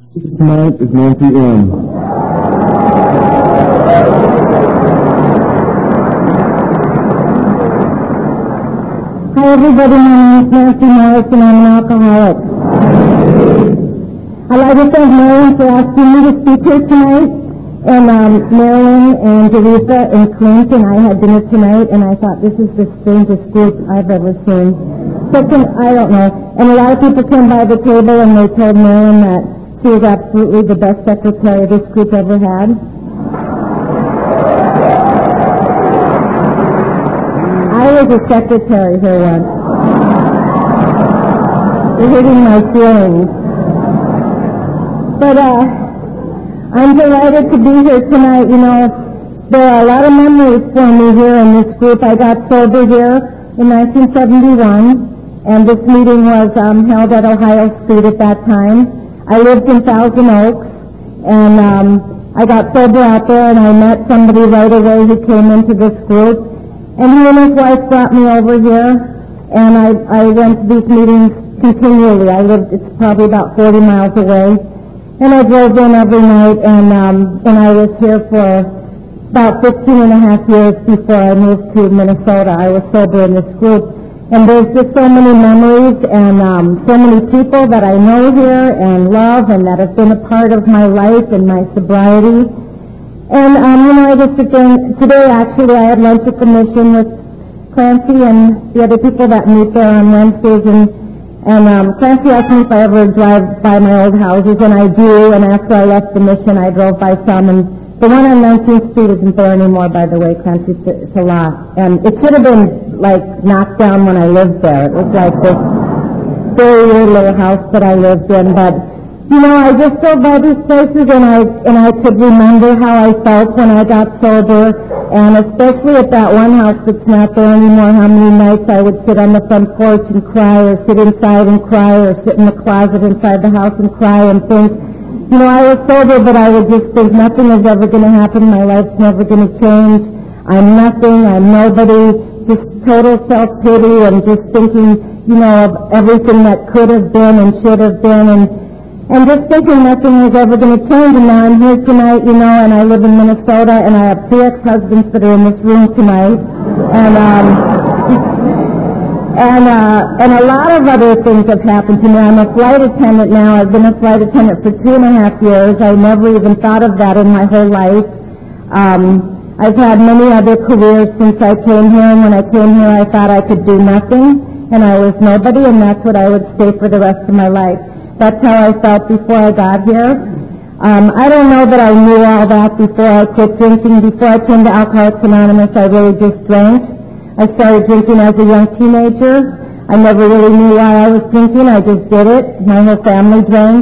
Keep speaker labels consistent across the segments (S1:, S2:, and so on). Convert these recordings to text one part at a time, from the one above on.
S1: Tonight is Nancy M.
S2: Hi everybody, my name is Nancy Morris and I'm an alcoholic. I'd like to thank Marilyn for asking me to speak here tonight. And Marilyn and Teresa and Clint and I had dinner tonight, and I thought this is the strangest group I've ever seen. I don't know. And a lot of people came by the table and they told Marilyn that she was absolutely the best secretary this group ever had. I was a secretary here once. You're hurting my feelings. But I'm delighted to be here tonight. You know, there are a lot of memories for me here in this group. I got sober here in 1971, and this meeting was held at Ohio Street at that time. I lived in Thousand Oaks, and I got sober out there, and I met somebody right away who came into this group. And he and his wife brought me over here, and I went to these meetings continually. It's probably about 40 miles away. And I drove in every night, and I was here for about 15 and a half years before I moved to Minnesota. I was sober in this group. And there's just so many memories and so many people that I know here and love and that have been a part of my life and my sobriety. And, you know, I just again, today actually I had lunch at the Mission with Clancy and the other people that meet there on Wednesdays, and Clancy asked me if I ever drive by my old houses, and I do, and after I left the Mission, I drove by some, and the one on 19th Street isn't there anymore, by the way, Clancy, it's a lot. And it should have been, like, knocked down when I lived there. It was like this very weird little house that I lived in, but, you know, I just drove by these places, and I could remember how I felt when I got sober, and especially at that one house that's not there anymore, how many nights I would sit on the front porch and cry, or sit inside and cry, or sit in the closet inside the house and cry and think, you know, I was sober, but I would just think nothing is ever going to happen, my life's never going to change, I'm nothing, I'm nobody, just total self-pity and just thinking, you know, of everything that could have been and should have been, and just thinking nothing was ever going to change. And now I'm here tonight, you know, and I live in Minnesota, and I have 2 ex-husbands that are in this room tonight, and a lot of other things have happened to me. I'm a flight attendant now. I've been a flight attendant for 2.5 years. I never even thought of that in my whole life. I've had many other careers since I came here, and when I came here I thought I could do nothing, and I was nobody, and that's what I would stay for the rest of my life. That's how I felt before I got here. I don't know that I knew all that before I quit drinking. Before I came to Alcoholics Anonymous, I really just drank. I started drinking as a young teenager. I never really knew why I was drinking. I just did it. My whole family drank.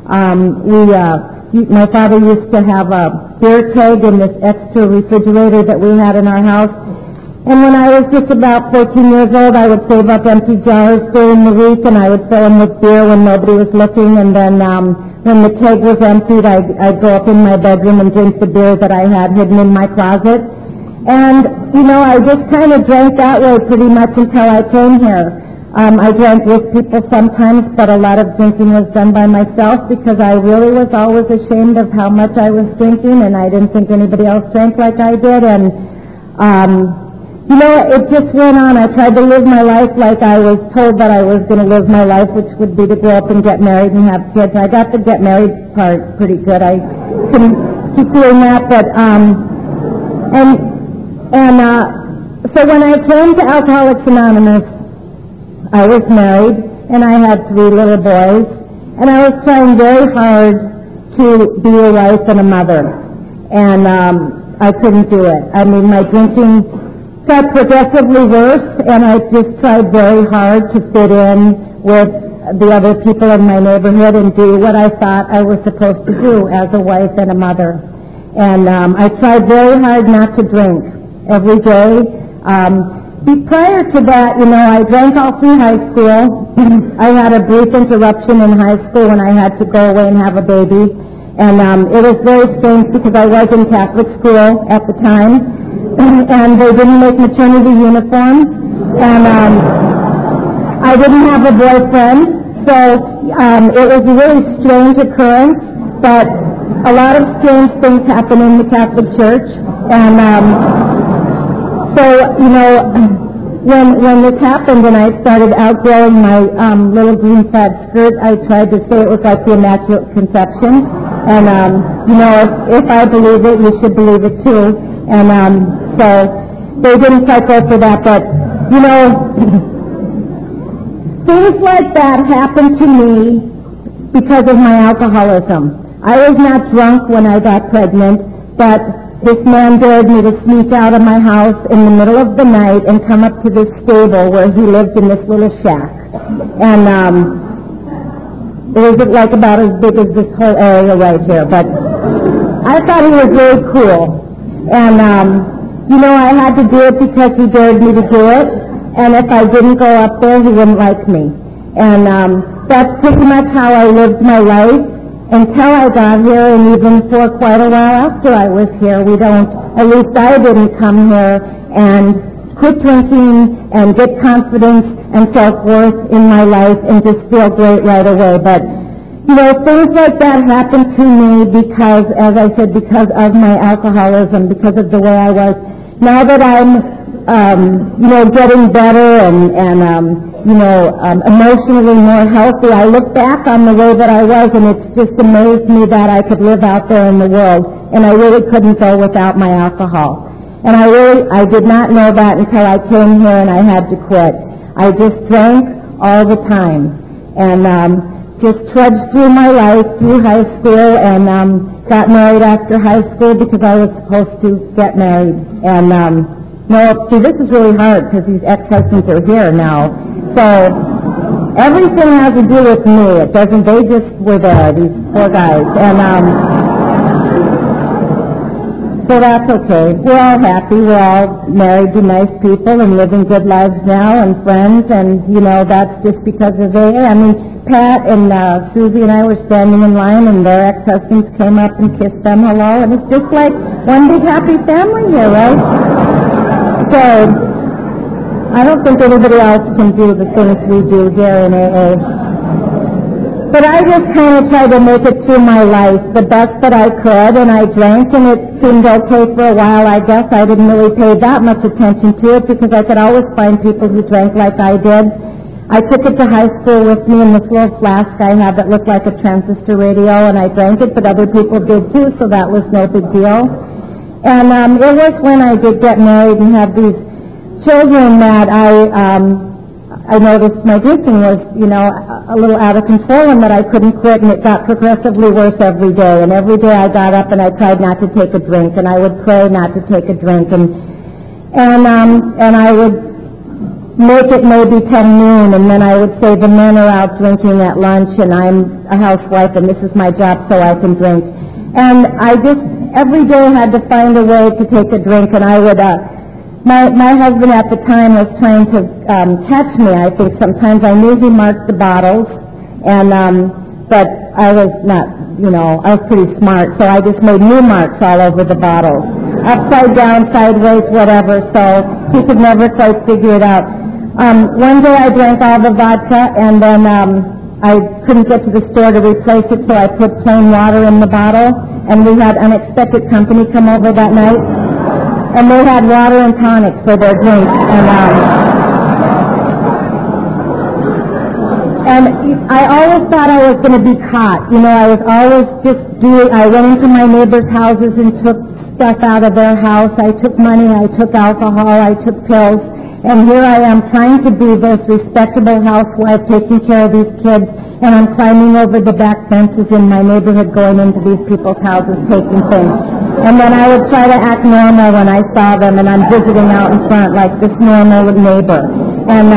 S2: My father used to have a beer keg in this extra refrigerator that we had in our house. And when I was just about 14 years old, I would save up empty jars during the week, and I would fill them with beer when nobody was looking. And then when the keg was emptied, I'd go up in my bedroom and drink the beer that I had hidden in my closet. And, you know, I just kind of drank that way pretty much until I came here. I drank with people sometimes, but a lot of drinking was done by myself because I really was always ashamed of how much I was drinking, and I didn't think anybody else drank like I did. And, you know, it just went on. I tried to live my life like I was told that I was going to live my life, which would be to grow up and get married and have kids. I got the get married part pretty good. I couldn't keep doing that, but, so when I came to Alcoholics Anonymous, I was married, and I had 3 little boys, and I was trying very hard to be a wife and a mother, and I couldn't do it. I mean, my drinking got progressively worse, and I just tried very hard to fit in with the other people in my neighborhood and do what I thought I was supposed to do as a wife and a mother. And I tried very hard not to drink every day. Prior to that, you know, I drank all through high school. I had a brief interruption in high school when I had to go away and have a baby. And it was very strange because I was in Catholic school at the time. And they didn't make maternity uniforms, and I didn't have a boyfriend, so It was a really strange occurrence, but a lot of strange things happen in the Catholic Church. And so, when this happened and I started outgrowing my little green plaid skirt, I tried to say it was like the Immaculate Conception. And, if I believe it, you should believe it too. And so they didn't quite go for that, but, things like that happened to me because of my alcoholism. I was not drunk when I got pregnant, but this man dared me to sneak out of my house in the middle of the night and come up to this stable where he lived in this little shack. And it was like about as big as this whole area right here. But I thought he was very cool. And, I had to do it because he dared me to do it. And if I didn't go up there, he wouldn't like me. And that's pretty much how I lived my life until I got here, and even for quite a while after I was here. At least I didn't come here and quit drinking and get confidence and self-worth in my life and just feel great right away. But, things like that happened to me because, as I said, because of my alcoholism, because of the way I was. Now that I'm getting better and emotionally more healthy, I look back on the way that I was, and it's just amazed me that I could live out there in the world, and I really couldn't go without my alcohol. And I did not know that until I came here and I had to quit. I just drank all the time, and just trudged through my life, through high school, and got married after high school because I was supposed to get married. And this is really hard because these ex-husbands are here now. So everything has to do with me. It doesn't. They just were there, these poor guys. And so that's okay. We're all happy. We're all married to nice people and living good lives now and friends. And, that's just because of AA. I mean, Pat and Susie and I were standing in line, and their ex-husbands came up and kissed them hello. And it's just like one big happy family here, right? So, I don't think anybody else can do the things we do here in AA. But I just kind of tried to make it through my life the best that I could, and I drank, and it seemed okay for a while, I guess. I didn't really pay that much attention to it because I could always find people who drank like I did. I took it to high school with me in this little flask I had that looked like a transistor radio, and I drank it, but other people did too, so that was no big deal. And it was when I did get married and have these children that I noticed my drinking was, a little out of control, and that I couldn't quit, and it got progressively worse every day. And every day I got up and I tried not to take a drink, and I would pray not to take a drink, and I would make it maybe 10 noon, and then I would say the men are out drinking at lunch, and I'm a housewife, and this is my job, so I can drink. And I just every day had to find a way to take a drink, and I would. My husband at the time was trying to catch me. I think sometimes I knew he marked the bottles, and but I was not. I was pretty smart, so I just made new marks all over the bottles, upside down, sideways, whatever. So he could never quite figure it out. One day I drank all the vodka, and then I couldn't get to the store to replace it, so I put plain water in the bottle, and we had unexpected company come over that night, and they had water and tonic for their drink, and I always thought I was going to be caught. I was always I went into my neighbors' houses and took stuff out of their house. I took money, I took alcohol, I took pills. And here I am trying to be this respectable housewife taking care of these kids, and I'm climbing over the back fences in my neighborhood going into these people's houses taking things. And then I would try to act normal when I saw them, and I'm visiting out in front like this normal neighbor. And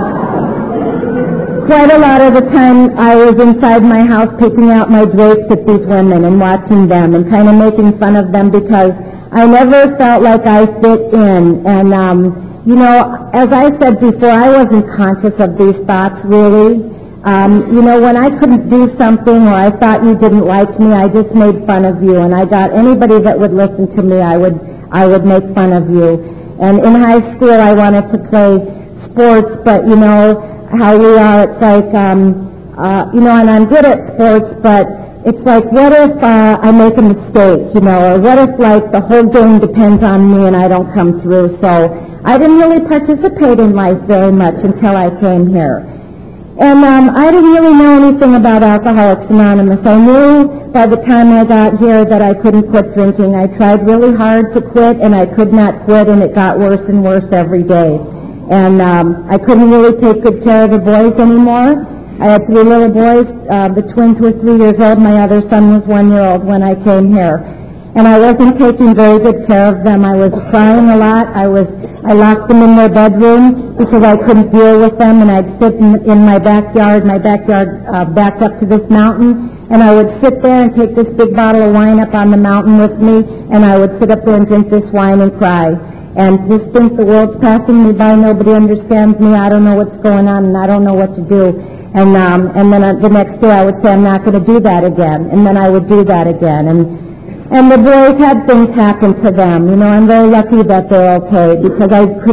S2: quite a lot of the time I was inside my house picking out my drapes at these women and watching them and kind of making fun of them because I never felt like I fit in. And as I said before, I wasn't conscious of these thoughts, really. When I couldn't do something or I thought you didn't like me, I just made fun of you. And I got anybody that would listen to me, I would make fun of you. And in high school, I wanted to play sports, but how we are, it's like and I'm good at sports, but it's like, what if I make a mistake, or what if, like, the whole game depends on me and I don't come through? So I didn't really participate in life very much until I came here. And I didn't really know anything about Alcoholics Anonymous. I knew by the time I got here that I couldn't quit drinking. I tried really hard to quit, and I could not quit, and it got worse and worse every day. And I couldn't really take good care of the boys anymore. I had 3 little boys. The twins were 3 years old. My other son was 1 year old when I came here. And I wasn't taking very good care of them. I was crying a lot. I locked them in their bedroom because I couldn't deal with them, and I'd sit in my backyard. My backyard backed up to this mountain, and I would sit there and take this big bottle of wine up on the mountain with me, and I would sit up there and drink this wine and cry. And just think the world's passing me by, nobody understands me, I don't know what's going on, and I don't know what to do. And then the next day I would say, I'm not going to do that again. And then I would do that again. And the boys had things happen to them. I'm very lucky that they're okay, because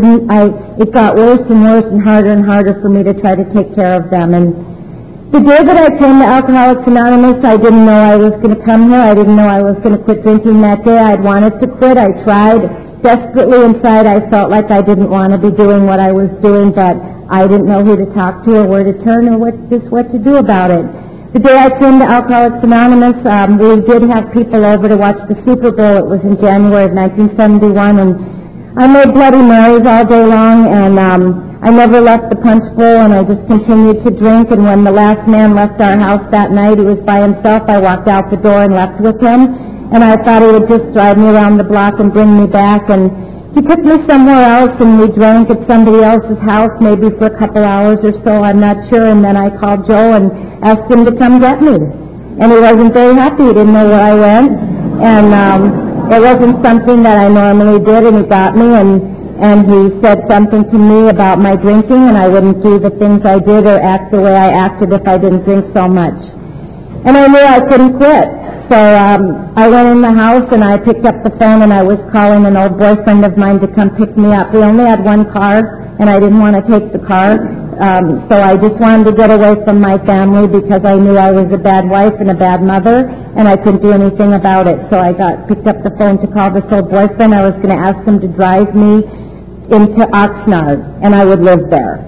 S2: it got worse and worse and harder for me to try to take care of them. And the day that I came to Alcoholics Anonymous, I didn't know I was going to come here. I didn't know I was going to quit drinking that day. I'd wanted to quit. I tried desperately inside. I felt like I didn't want to be doing what I was doing, but I didn't know who to talk to or where to turn or what to do about it. The day I came to Alcoholics Anonymous, we did have people over to watch the Super Bowl. It was in January of 1971, and I made Bloody Marys all day long, and I never left the punch bowl, and I just continued to drink. And when the last man left our house that night, he was by himself. I walked out the door and left with him, and I thought he would just drive me around the block and bring me back. And he took me somewhere else, and we drank at somebody else's house, maybe for a couple hours or so, I'm not sure. And then I called Joe and asked him to come get me. And he wasn't very happy. He didn't know where I went. And it wasn't something that I normally did, and he got me, and he said something to me about my drinking, and I wouldn't do the things I did or act the way I acted if I didn't drink so much. And I knew I couldn't quit. So I went in the house, and I picked up the phone, and I was calling an old boyfriend of mine to come pick me up. We only had one car, and I didn't want to take the car. So I just wanted to get away from my family because I knew I was a bad wife and a bad mother, and I couldn't do anything about it. So I picked up the phone to call this old boyfriend. I was going to ask him to drive me into Oxnard, and I would live there.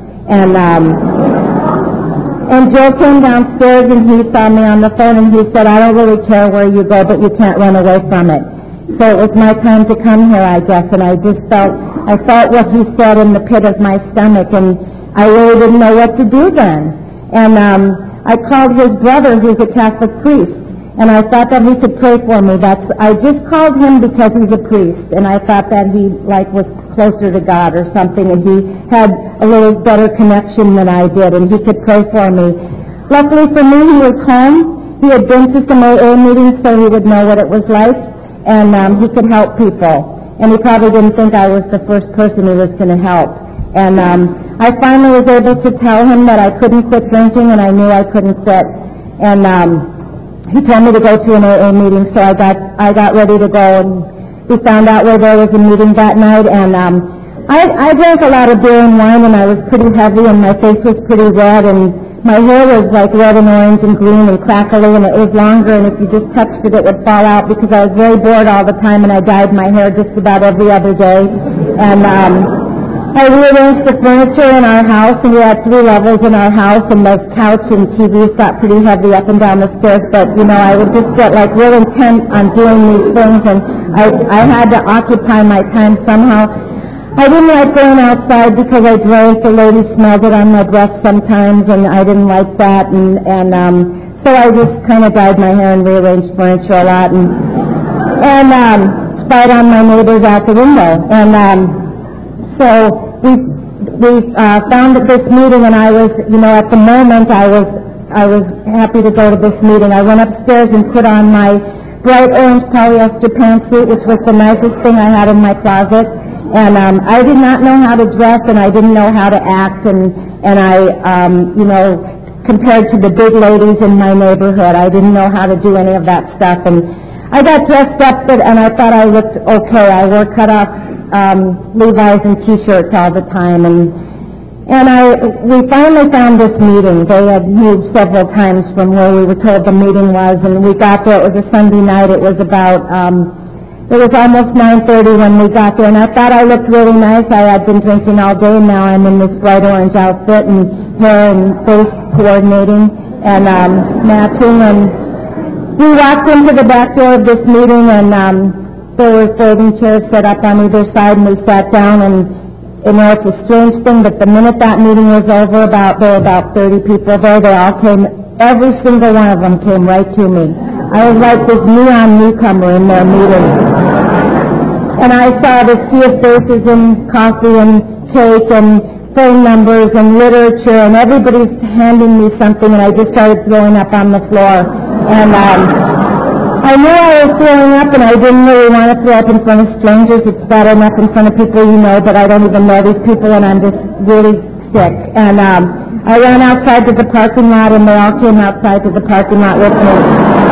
S2: And Joe came downstairs, and he saw me on the phone, and he said, I don't really care where you go, but you can't run away from it. So it was my time to come here, I guess, and I felt what he said in the pit of my stomach, and I really didn't know what to do then. And I called his brother, who's a Catholic priest, and I thought that he could pray for me. I just called him because he's a priest, and I thought that he was closer to God or something, and he had a little better connection than I did, and he could pray for me. Luckily for me, he was home. He had been to some AA meetings, so he would know what it was like, and he could help people. And he probably didn't think I was the first person he was going to help. And I finally was able to tell him that I couldn't quit drinking, and I knew I couldn't quit. And he told me to go to an AA meeting, so I got ready to go, and we found out where there was a meeting that night, and I drank a lot of beer and wine, and I was pretty heavy, and my face was pretty red, and my hair was like red and orange and green and crackly, and it was longer, and if you just touched it, it would fall out because I was very bored all the time, and I dyed my hair just about every other day. And I rearranged the furniture in our house, and we had 3 levels in our house, and the couch and TVs got pretty heavy up and down the stairs, but, I would just get, real intent on doing these things, and I had to occupy my time somehow. I didn't like going outside because I drank. The ladies smelled it on my breath sometimes, and I didn't like that, and so I just kind of dyed my hair and rearranged furniture a lot, and spied on my neighbors out the window, and so we found at this meeting, and I was, at the moment I was happy to go to this meeting. I went upstairs and put on my bright orange polyester pantsuit, which was the nicest thing I had in my closet. And I did not know how to dress, and I didn't know how to act, and I, compared to the big ladies in my neighborhood, I didn't know how to do any of that stuff. And I got dressed up, and I thought I looked okay. I wore cut-off Levi's and T-shirts all the time, and And we finally found this meeting. They had moved several times from where we were told the meeting was, and we got there. It was a Sunday night. It was about, it was almost 9:30 when we got there, and I thought I looked really nice. I had been drinking all day, and now I'm in this bright orange outfit and hair and face coordinating and matching. And we walked into the back door of this meeting, and there were folding chairs set up on either side, and we sat down. And you know, it's a strange thing, but the minute that meeting was over, there were about 30 people there. They all came, every single one of them came right to me. I was like this neon newcomer in their meeting. And I saw the sea of faces and coffee and cake and phone numbers and literature, and everybody's handing me something, and I just started throwing up on the floor. And I knew I was throwing up, and I didn't really want to throw up in front of strangers. It's bad enough in front of people you know, but I don't even know these people, and I'm just really sick. And I ran outside to the parking lot, and they all came outside to the parking lot with me.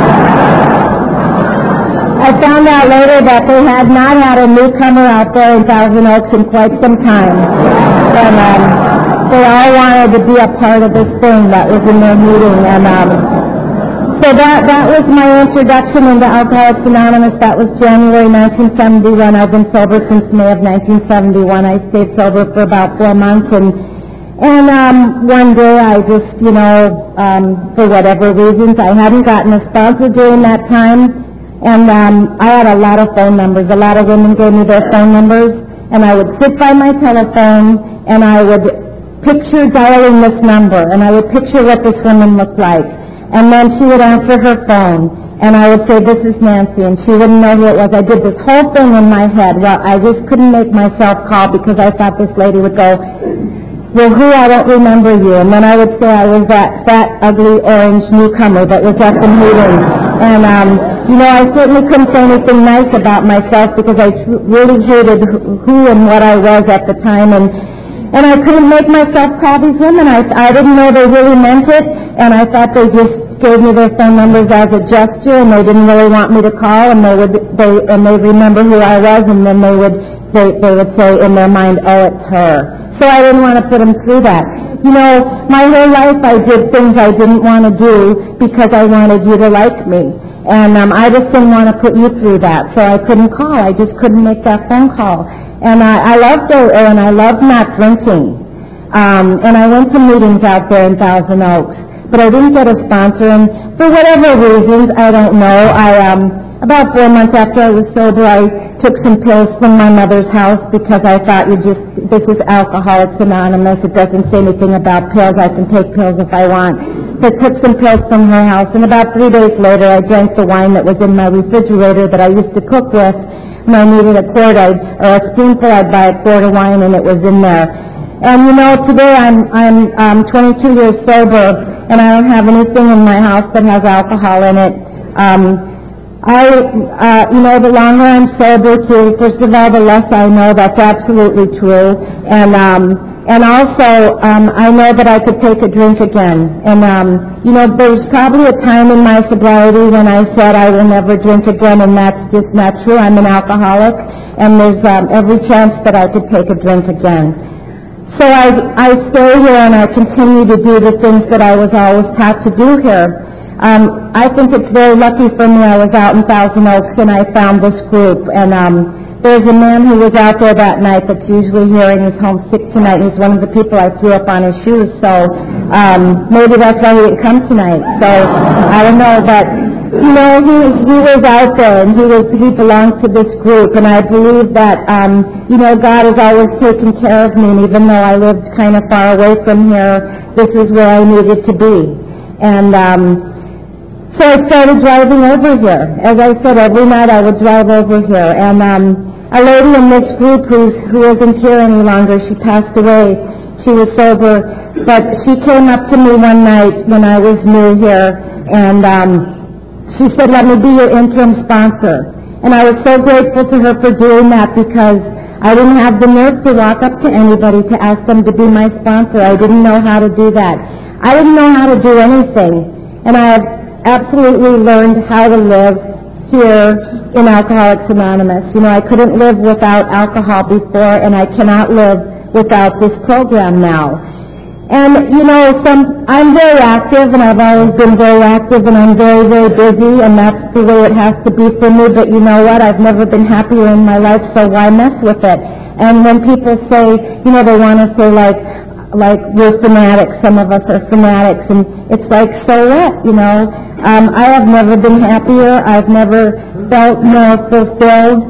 S2: I found out later that they had not had a newcomer out there in Thousand Oaks in quite some time. And they all wanted to be a part of this thing that was in their meeting. And so that was my introduction into Alcoholics Anonymous. That was January 1971. I've been sober since May of 1971. I stayed sober for about 4 months, and one day I just, you know, for whatever reasons, I hadn't gotten a sponsor during that time, and I had a lot of phone numbers. A lot of women gave me their phone numbers, and I would sit by my telephone, and I would picture dialing this number, and I would picture what this woman looked like. And then she would answer her phone, and I would say, "This is Nancy," and she wouldn't know who it was. I did this whole thing in my head. Well, I just couldn't make myself call because I thought this lady would go, "Well, who? I don't remember you." And then I would say I was that fat, ugly, orange newcomer that was at the meeting. And, you know, I certainly couldn't say anything nice about myself because I really hated who and what I was at the time. And I couldn't make myself call these women. I didn't know they really meant it, and I thought they just gave me their phone numbers as a gesture, and they didn't really want me to call, and they remember who I was, and then they would say in their mind, "Oh, it's her." So I didn't want to put them through that. You know, my whole life I did things I didn't want to do because I wanted you to like me. And I just didn't want to put you through that, so I couldn't call. I just couldn't make that phone call. And I loved AA, and I loved not drinking. And I went to meetings out there in Thousand Oaks, but I didn't get a sponsor. And for whatever reasons, I don't know, about 4 months after I was sober, I took some pills from my mother's house because I thought this is Alcoholics Anonymous. It doesn't say anything about pills. I can take pills if I want. So I took some pills from her house, and about 3 days later, I drank the wine that was in my refrigerator that I used to cook with. And I needed a quart, or a spoonful, I'd buy a quart of wine, and it was in there. And you know, today I'm 22 years sober, and I don't have anything in my house that has alcohol in it. You know, the longer I'm sober, too, first of all, the less I know. That's absolutely true. And also, I know that I could take a drink again. And, you know, there's probably a time in my sobriety when I said I will never drink again, and that's just not true. I'm an alcoholic, and there's every chance that I could take a drink again. So I stay here, and I continue to do the things that I was always taught to do here. I think it's very lucky for me. I was out in Thousand Oaks, and I found this group, and there's a man who was out there that night that's usually here, and he's home sick tonight. He's one of the people I threw up on his shoes, so maybe that's why he didn't come tonight. So I don't know, but you know, he was out there, and he belonged to this group, and I believe that you know, God has always taken care of me, and even though I lived kind of far away from here, this is where I needed to be. And so I started driving over here. As I said, every night I would drive over here. And a lady in this group who isn't here any longer, she passed away. She was sober. But she came up to me one night when I was new here, and she said, "Let me be your interim sponsor." And I was so grateful to her for doing that because I didn't have the nerve to walk up to anybody to ask them to be my sponsor. I didn't know how to do that. I didn't know how to do anything. And I have absolutely learned how to live here in Alcoholics Anonymous. You know, I couldn't live without alcohol before, and I cannot live without this program now. And, you know, I'm very active, and I've always been very active, and I'm very, very busy, and that's the way it has to be for me. But you know what? I've never been happier in my life, so why mess with it? And when people say, you know, they want to say, like we're fanatics, some of us are fanatics, and it's like, so what, you know? I have never been happier. I've never felt more fulfilled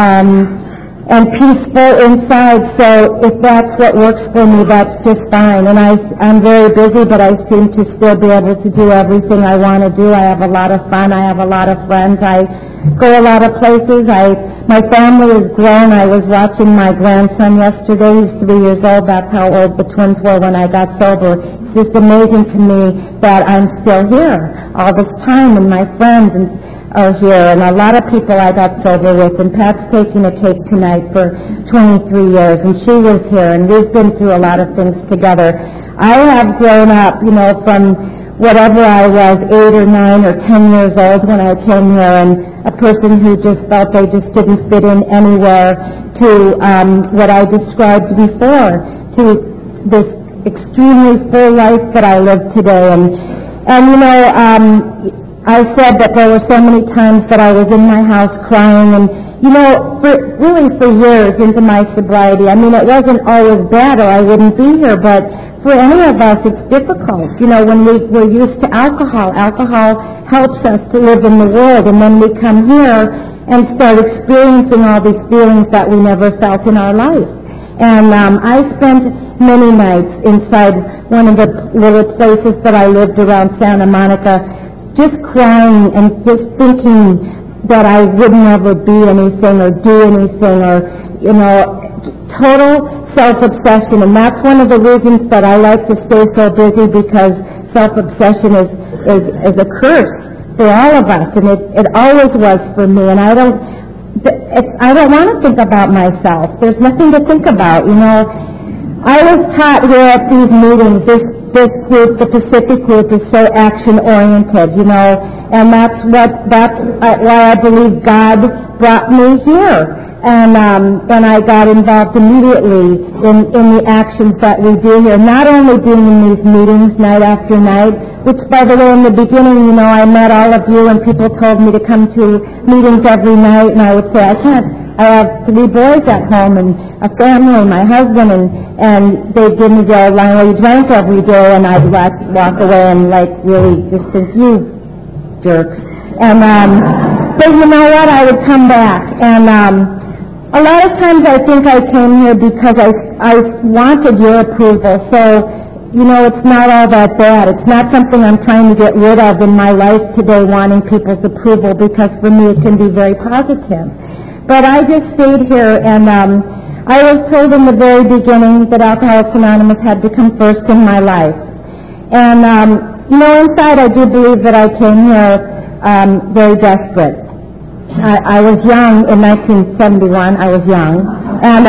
S2: and peaceful inside, so if that's what works for me, that's just fine. And I'm very busy, but I seem to still be able to do everything I want to do. I have a lot of fun. I have a lot of friends. I go a lot of places. My family is grown. I was watching my grandson yesterday. He's 3 years old. That's how old the twins were when I got sober. It's just amazing to me that I'm still here all this time, and my friends are here, and a lot of people I got sober with, and Pat's taking a cake tonight for 23 years, and she was here, and we've been through a lot of things together. I have grown up, you know, from whatever I was, 8 or 9 or 10 years old when I came here, and a person who just felt they just didn't fit in anywhere, to what I described before, to this extremely full life that I live today. And you know, I said that there were so many times that I was in my house crying, and you know, for years into my sobriety. I mean, it wasn't always bad, or I wouldn't be here, but for any of us, it's difficult. You know, when we're used to alcohol helps us to live in the world, and then we come here and start experiencing all these feelings that we never felt in our life. And I spent many nights inside one of the little places that I lived around Santa Monica, just crying and just thinking that I would never be anything or do anything, or, you know, total self-obsession. And that's one of the reasons that I like to stay so busy, because self-obsession is a curse for all of us, and it always was for me. And I don't want to think about myself. There's nothing to think about, you know. I was taught here at these meetings, this group, the Pacific group, is so action-oriented, you know, and that's why I believe God brought me here. And I got involved immediately in the actions that we do here, not only being in these meetings night after night, which, by the way, in the beginning, you know, I met all of you, and people told me to come to meetings every night, and I would say, I can't. I have 3 boys at home and a family, my husband, and they'd give me the old line, well, you drank every day, and I'd walk away and, like, really just think, you jerks. And, but you know what, I would come back, and a lot of times I think I came here because I wanted your approval, so, you know, it's not all that bad. It's not something I'm trying to get rid of in my life today, wanting people's approval, because for me it can be very positive. But I just stayed here, and I was told in the very beginning that Alcoholics Anonymous had to come first in my life. And, you know, inside I do believe that I came here very desperate. I was young in 1971. I was young. And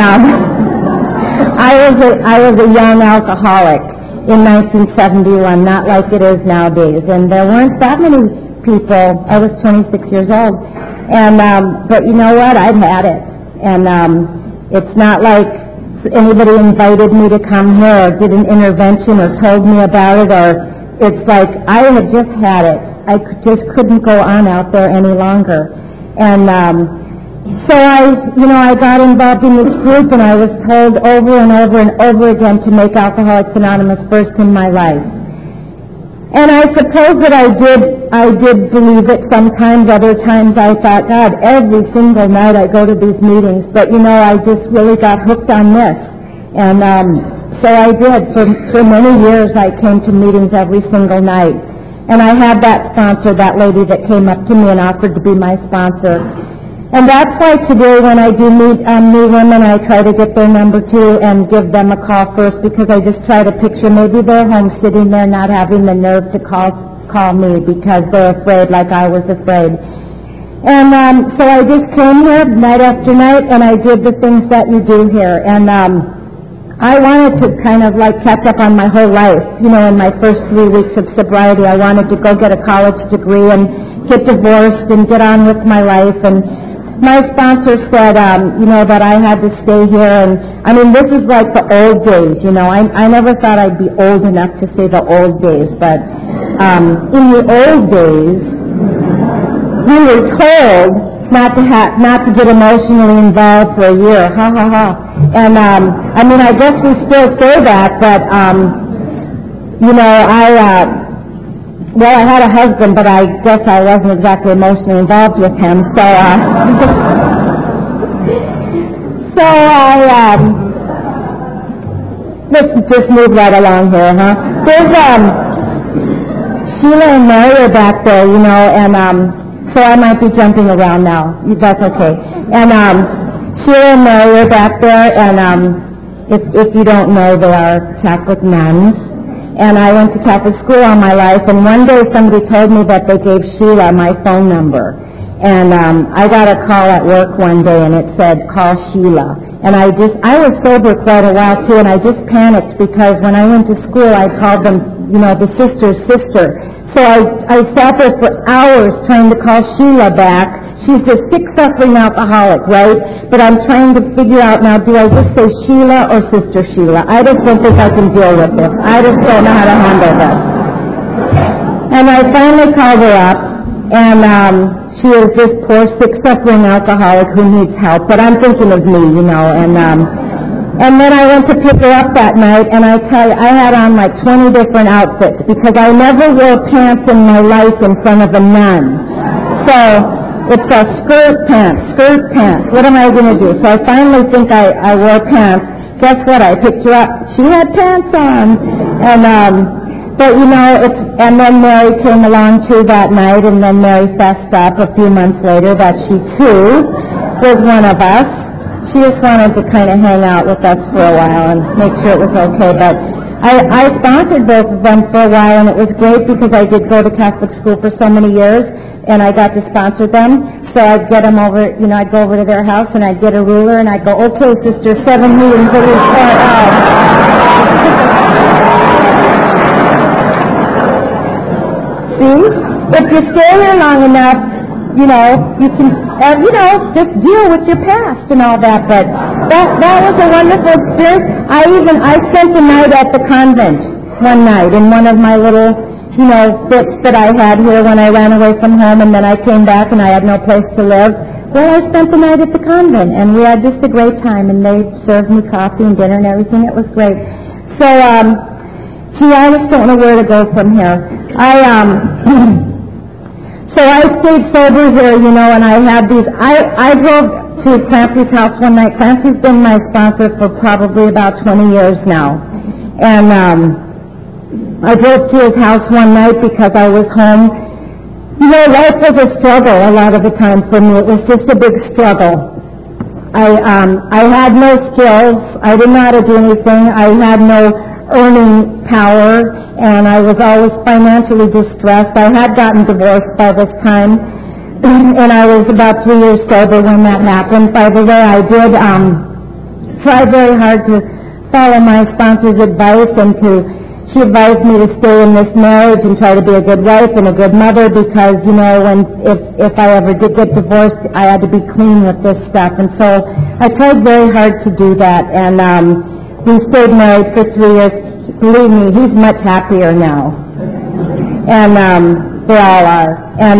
S2: I was a young alcoholic in 1971, not like it is nowadays. And there weren't that many people. I was 26 years old. And, but you know what? I'd had it. And it's not like anybody invited me to come here or did an intervention or told me about it, or it's like I had just had it. I just couldn't go on out there any longer. And so I got involved in this group, and I was told over and over and over again to make Alcoholics Anonymous first in my life. And I suppose that I did believe it sometimes. Other times I thought, God, every single night I go to these meetings. But, you know, I just really got hooked on this. And so I did. For many years I came to meetings every single night. And I had that sponsor, that lady that came up to me and offered to be my sponsor. And that's why today when I do meet new women, I try to get their number too and give them a call first, because I just try to picture maybe they're home sitting there not having the nerve to call me because they're afraid, like I was afraid. And so I just came here night after night, and I did the things that you do here. And I wanted to kind of like catch up on my whole life. You know, in my first 3 weeks of sobriety, I wanted to go get a college degree and get divorced and get on with my life. And my sponsor said, that I had to stay here, and I mean, this is like the old days, I never thought I'd be old enough to say the old days, but in the old days, we were told not to get emotionally involved for a year, ha ha ha. And I guess we still say that, but I had a husband, but I guess I wasn't exactly emotionally involved with him, so let's just move right along here, huh? There's Sheila and Mary are back there, and so I might be jumping around now. That's okay. And Sheila and Mary are back there, and if you don't know, they are Catholic nuns. And I went to Catholic school all my life, and one day somebody told me that they gave Sheila my phone number. And I got a call at work one day, and it said, call Sheila. And I was sober quite a while, too, and I just panicked because when I went to school, I called them, the sister's sister. So I sat there for hours trying to call Sheila back. She's a sick, suffering alcoholic, right? But I'm trying to figure out now, do I just say Sheila or Sister Sheila? I just don't think I can deal with this. I just don't know how to handle this. And I finally called her up, and she is this poor, sick, suffering alcoholic who needs help. But I'm thinking of me, and then I went to pick her up that night, and I tell you, I had on like 20 different outfits because I never wore pants in my life in front of a nun. So it's a skirt pants. What am I going to do? So I finally think I wore pants. Guess what? I picked her up. She had pants on. And, and then Mary came along too that night, and then Mary fessed up a few months later that she too was one of us. She just wanted to kind of hang out with us for a while and make sure it was okay. But I sponsored both of them for a while, and it was great because I did go to Catholic school for so many years, and I got to sponsor them. So I'd get them over, I'd go over to their house, and I'd get a ruler, and I'd go, okay, sister, 7 meetings a week. See? If you stay here long enough, you can, just deal with your past and all that. But that was a wonderful experience. I spent the night at the convent one night in one of my little, fits that I had here when I ran away from home, and then I came back and I had no place to live. Well, I spent the night at the convent, and we had just a great time, and they served me coffee and dinner and everything. It was great. So, I just don't know where to go from here. So I stayed sober here, and I had these, I drove to Clancy's house one night. Clancy's been my sponsor for probably about 20 years now. And I drove to his house one night because I was home. Life was a struggle a lot of the time for me. It was just a big struggle. I had no skills. I didn't know how to do anything. I had no earning power, and I was always financially distressed. I had gotten divorced by this time, and I was about 3 years sober when that happened. By the way, I did try very hard to follow my sponsor's advice, and she advised me to stay in this marriage and try to be a good wife and a good mother because, if I ever did get divorced, I had to be clean with this stuff. And so I tried very hard to do that, and we stayed married for 3 years. Believe me, he's much happier now. And they all are. And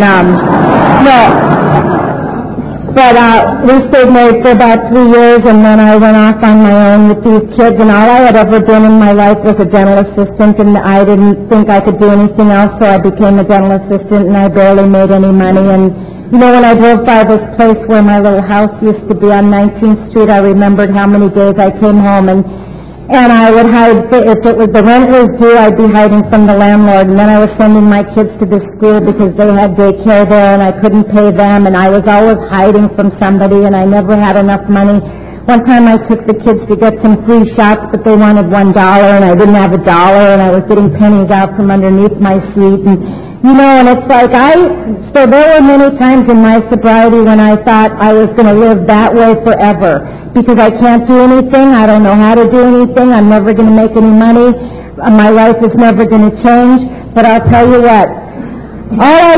S2: we stayed married for about 3 years, and then I went off on my own with these kids, and all I had ever been in my life was a dental assistant, and I didn't think I could do anything else, so I became a dental assistant, and I barely made any money. And when I drove by this place where my little house used to be on 19th Street, I remembered how many days I came home, and I would hide, if it was the rent was due, I'd be hiding from the landlord, and then I was sending my kids to this school because they had daycare there and I couldn't pay them, and I was always hiding from somebody, and I never had enough money. One time I took the kids to get some free shots, but they wanted $1, and I didn't have $1, and I was getting pennies out from underneath my seat, and and it's like so there were many times in my sobriety when I thought I was going to live that way forever because I can't do anything, I don't know how to do anything, I'm never going to make any money, my life is never going to change. But I'll tell you what, all I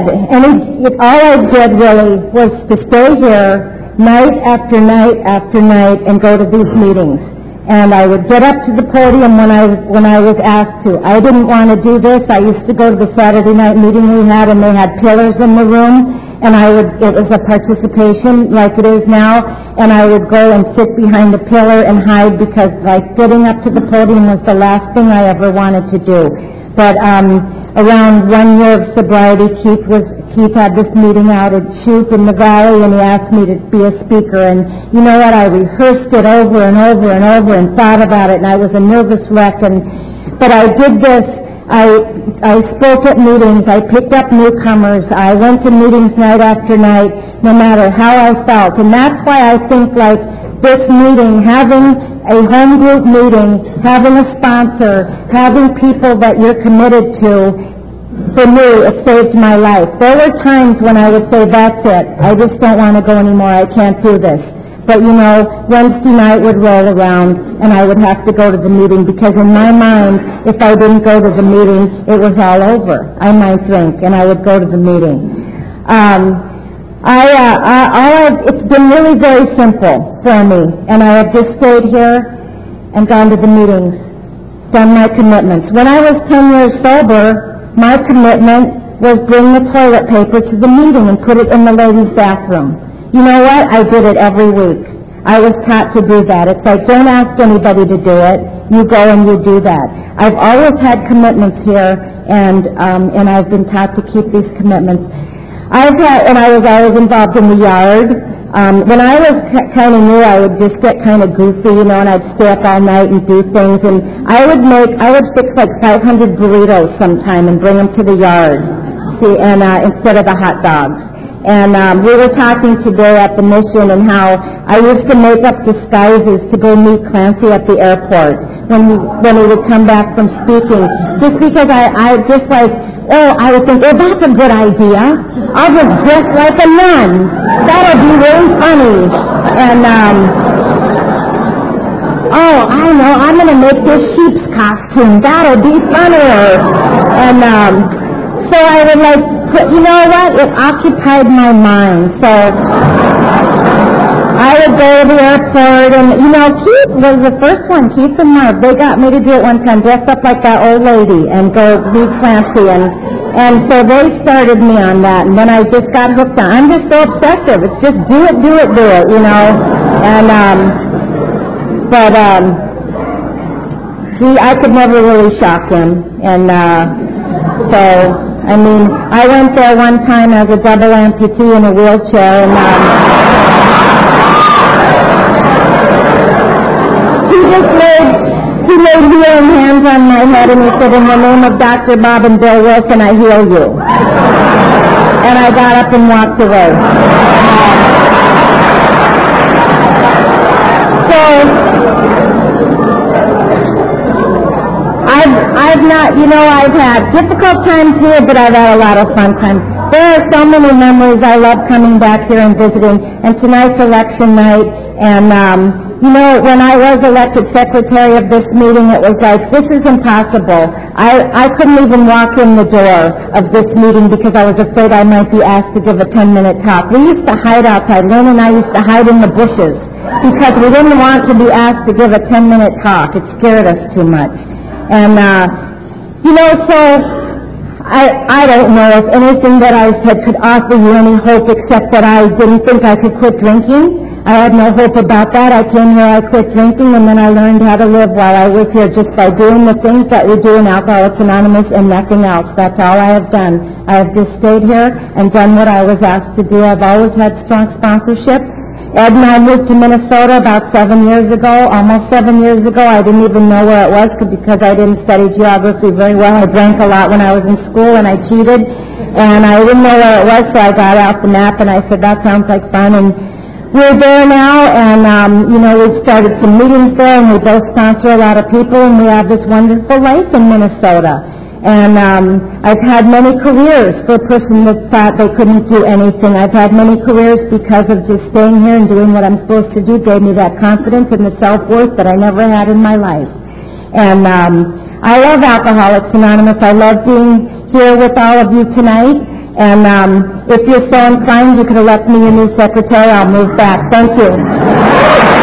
S2: did really was to stay here night after night after night and go to these meetings. And I would get up to the podium when I was asked to. I didn't want to do this. I used to go to the Saturday night meeting we had, and they had pillars in the room, and it was a participation like it is now, and I would go and sit behind the pillar and hide because getting up to the podium was the last thing I ever wanted to do. But around 1 year of sobriety, Keith had this meeting out at Shoup in the Valley, and he asked me to be a speaker. And you know what? I rehearsed it over and over and over and thought about it, and I was a nervous wreck. But I did this. I spoke at meetings. I picked up newcomers. I went to meetings night after night, no matter how I felt. And that's why I think this meeting, having a home group meeting, having a sponsor, having people that you're committed to, for me, it saved my life. There were times when I would say, that's it, I just don't want to go anymore, I can't do this. But Wednesday night would roll around and I would have to go to the meeting because in my mind, if I didn't go to the meeting, it was all over. I might drink and I would go to the meeting. It's been really very simple for me, and I have just stayed here and gone to the meetings, done my commitments. When I was 10 years sober, my commitment was bring the toilet paper to the meeting and put it in the ladies' bathroom. You know what? I did it every week. I was taught to do that. It's like, don't ask anybody to do it. You go and you do that. I've always had commitments here, and I've been taught to keep these commitments. I was always involved in the yard. When I was kind of new, I would just get kind of goofy, and I'd stay up all night and do things. And I would fix 500 burritos sometime and bring them to the yard, instead of the hot dogs. And we were talking today at the mission and how I used to make up disguises to go meet Clancy at the airport when he would come back from speaking, just because I would think, that's a good idea. I'll just dress like a nun. That'll be really funny. And, I know, I'm going to make this sheep's costume. That'll be funnier. And so I would you know what? It occupied my mind. So I would go to the airport, and, Keith was the first one. Keith and Mark, they got me to do it one time, dress up like that old lady and go meet Clancy. And so they started me on that, and then I just got hooked on. I'm just so obsessive. It's just do it. And, I could never really shock him. And, I went there one time as a double amputee in a wheelchair, and, he laid healing hands on my head, and he said, in the name of Dr. Bob and Bill Wilson, I heal you. And I got up and walked away. I've had difficult times here, but I've had a lot of fun times. There are so many memories. I love coming back here and visiting, and tonight's election night, and, when I was elected secretary of this meeting, it was like, this is impossible. I couldn't even walk in the door of this meeting because I was afraid I might be asked to give a 10-minute talk. We used to hide outside. Lynn and I used to hide in the bushes because we didn't want to be asked to give a 10-minute talk. It scared us too much. And, so I don't know if anything that I said could offer you any hope except that I didn't think I could quit drinking. I had no hope about that. I came here, I quit drinking, and then I learned how to live while I was here just by doing the things that we do in Alcoholics Anonymous and nothing else. That's all I have done. I have just stayed here and done what I was asked to do. I've always had strong sponsorship. Ed and I moved to Minnesota about 7 years ago, almost 7 years ago. I didn't even know where it was because I didn't study geography very well. I drank a lot when I was in school, and I cheated, and I didn't know where it was, so I got out the map, and I said, that sounds like fun. And we're there now, and, we've started some meetings there, and we both sponsor a lot of people, and we have this wonderful life in Minnesota. And I've had many careers for a person that thought they couldn't do anything. I've had many careers because of just staying here and doing what I'm supposed to do, gave me that confidence and the self-worth that I never had in my life. And I love Alcoholics Anonymous. I love being here with all of you tonight. And if you're so inclined, you could elect me a new secretary. I'll move back. Thank you.